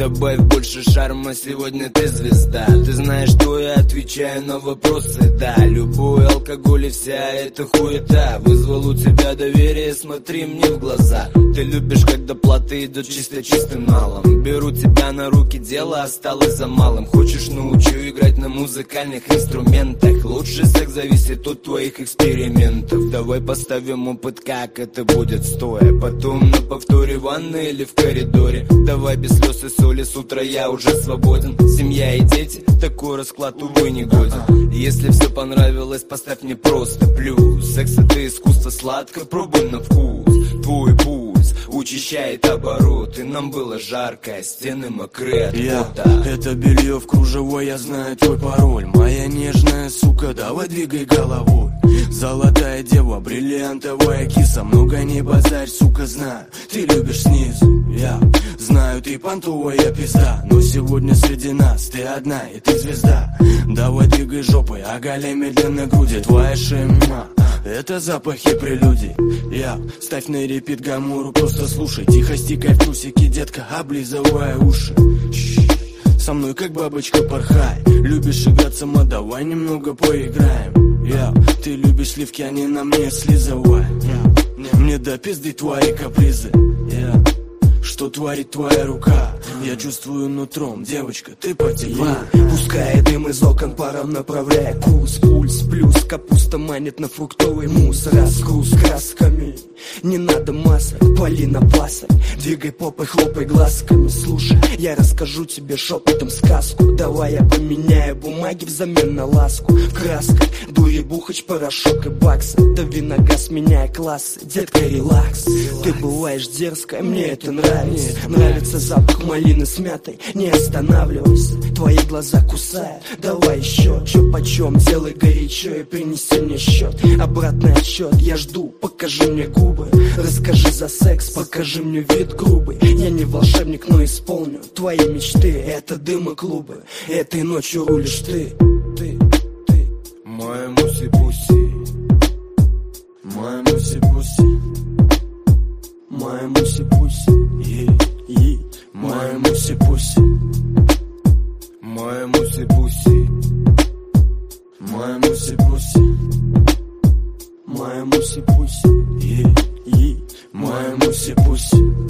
Добавь больше шарма, сегодня ты звезда. Ты знаешь, что я отвечаю на вопросы, да. Любой алкоголь и вся эта хуета вызвал у тебя доверие, смотри мне в глаза. Ты любишь, когда платы идут чисто чистым малым. Беру тебя на руки, дело осталось за малым. Хочешь, научу играть на музыкальных инструментах. Лучший секс зависит от твоих экспериментов. Давай поставим опыт, как это будет стоя. Потом на повторе в ванной или в коридоре. Давай без слез и соли, с утра я уже свободен. Семья и дети, такой расклад, увы, не годен. Если все понравилось, поставь мне просто плюс. Секс это искусство, сладко, пробуй на вкус. Твой пульс учащает обороты. Нам было жарко, стены мокрые от пота. Это белье в кружево, я знаю твой пароль. Моя нежная сука, давай двигай головой. Золотая дева, бриллиантовая киса. Много не базарь, сука, знаю, ты любишь снизу. Я знаю, ты понтовая пизда, но сегодня среди нас ты одна и ты звезда. Давай двигай жопой, оголяй медленно груди. Твоя шема, это запахи прелюдий. Я ставь на репит гамуру, просто слушай. Тихо стикай в трусики, детка, облизывая уши. Со мной как бабочка порхай. Любишь играть сама, давай немного поиграем. Ты любишь сливки, они на мне слизывай. Мне до пизды твои капризы. Что творит твоя рука? Я чувствую нутром, девочка, ты потекла. Пускай дым из окон паром направляя курс. Пульс плюс, капуста манит на фруктовый мусс. Разгруз красками, не надо масок, пали на пасок. Двигай попой, хлопай глазками. Слушай, я расскажу тебе шепотом сказку. Давай я поменяю бумаги взамен на ласку. В красках дури, бухач, порошок и баксы. Дави на газ, меняя классы. Детка, релакс. Ты бываешь дерзкая, мне это нравится. Нравится запах малины с мятой. Не останавливайся, твои глаза кусают. Давай еще, чё почем, делай горячо и принеси мне счет. Обратный отсчет, я жду, покажи мне губы. Расскажи за секс, покажи мне вид грубый. Я не волшебник, но исполню твои мечты. Это дым и клубы, этой ночью рулишь ты. Моя муси-пуси, моя муси-пуси, моя муси-пуси, моя муси-пуси, моя муси-пуси, моя муси-пуси, моя муси-пуси, моя муси-пуси.